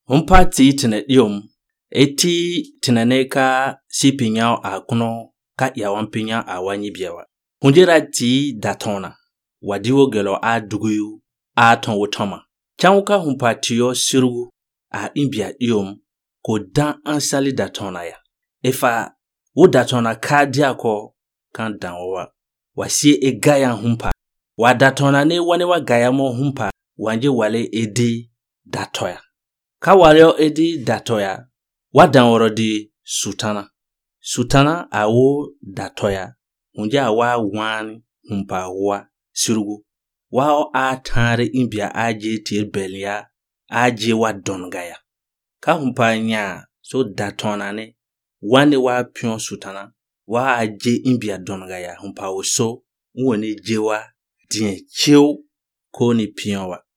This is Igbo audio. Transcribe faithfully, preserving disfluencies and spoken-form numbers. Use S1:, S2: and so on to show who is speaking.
S1: Humpa ti tine yom. Eti tinane ka si pinyao a kuno ka yawan pinya a wanyi biyawa. Hunjira ti datona. Wadiwo gelo a duguyu a ton wotoma. Chanwuka humpa tiyo sirugu a imbia yom ko dan ansali datona ya. Efa wo datona ka diako kan dan wawa. Wasi e gaya humpa. Wa datona ne wane wa gaya mo humpa wanje wale edi datoya. Ka wale edi datoya. Wadan woro di sutana. Sutana awo datoya. Hunja awa wani humpa wa sirugu. Wao a tanre imbia aje tir belia aje wa dongaya. Ka humpa nya so datona ne wane wa pion sutana. Wa aje imbia dongaya humpa oso uwene jewa dien chew ko ni pion wa.